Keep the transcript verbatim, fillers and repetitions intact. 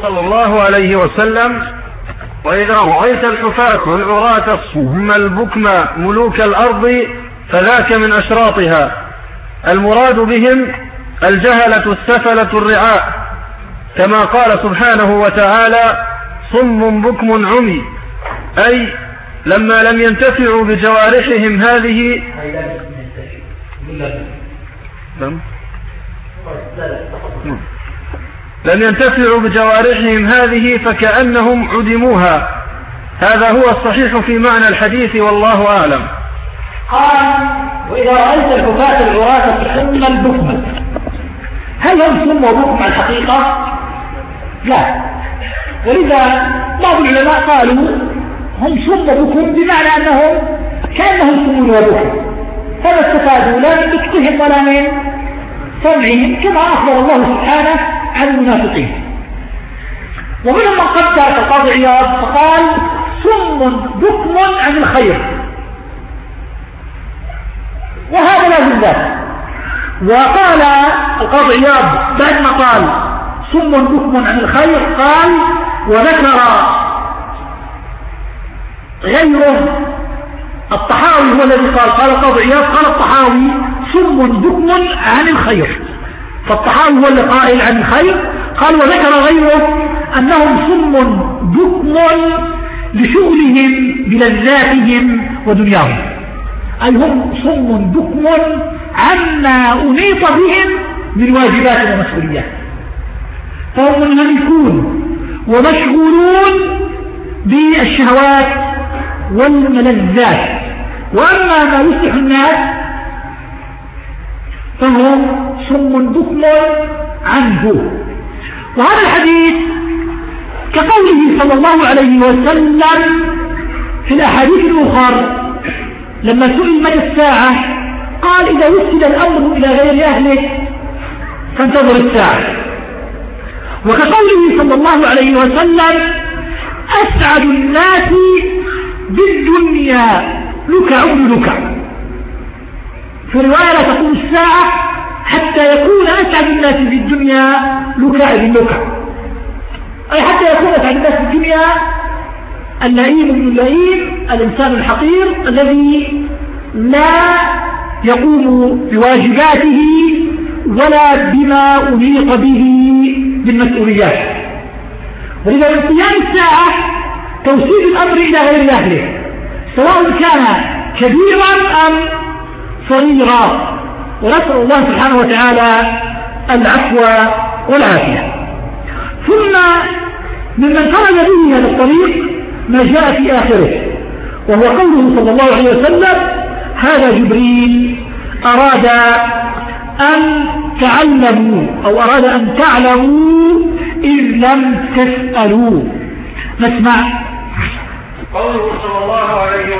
صلى الله عليه وسلم: وإذا رأيت الحفاة العراة الصم البكم ملوك الأرض فذاك من أشراطها. المراد بهم الجهلة السفلة الرعاء، كما قال سبحانه وتعالى: صم بكم عمي، أي لما لم ينتفعوا بجوارحهم هذه لم ينتفعوا بجوارحهم هذه فكأنهم عدموها. هذا هو الصحيح في معنى الحديث، والله أعلم. قال: وإذا رأيت الحفاة العراة الصم البكم، هل هم صم وبكم على الحقيقة؟ لا. ولذا بعض العلماء قالوا هم صم وبكم بمعنى أنهم كأنهم صم وبكم، فما استفادوا لا من بكتهم ولا من سمعهم، كما أخبر الله سبحانه عن المنافقين. ومنهم من قدر كالقاضي عياض فقال: صم بكم عن الخير، وهذا لازم ذلك. وقال القاضي عياض بعد ما قال صم بكم عن الخير قال: وذكر غيره الطحاوي هو الذي قال قال القاضي عياض قال الطحاوي: صم بكم عن الخير. فالطحاوي هو اللي قائل عن الخير. قال: وذكر غيره أنهم صم بكم لشغلهم بلذاتهم ودنياهم، أي هم صم بكم عما أنيط بهم من واجبات ومسؤوليات، فهم منهمكون ومشغولون بالشهوات والملذات، وأما ما يصلح الناس فهم صم بكم عنه. وهذا الحديث كقوله صلى الله عليه وسلم في الأحاديث الأخرى لما سئل متى الساعة قال: إذا وسد الأمر إلى غير أهله فانتظر الساعة. وكقوله صلى الله عليه وسلم: أسعد الناس بالدنيا لكع ابن لكع. في رواية لا تقوم الساعة حتى يكون أسعد الناس في الدنيا لكع ابن لكع، أي حتى يكون أسعد الناس في الدنيا اللئيم ابن اللئيم، الإنسان الحقير الذي لا يقوم بواجباته ولا بما أنيط به بالمسؤوليات. ولذا من قيام الساعة توسيد الأمر إلى غير أهله، سواء كان كبيرا أم صغيرا، ونسأل الله سبحانه وتعالى العفو والعافية. ثم ممن خرج به هذا الطريق ما جاء في آخره، وهو قوله صلى الله عليه وسلم: هذا جبريل أراد أن تعلموا أو أراد أن تعلموا إذ لم تسألوا. نسمع قوله صلى الله عليه وسلم: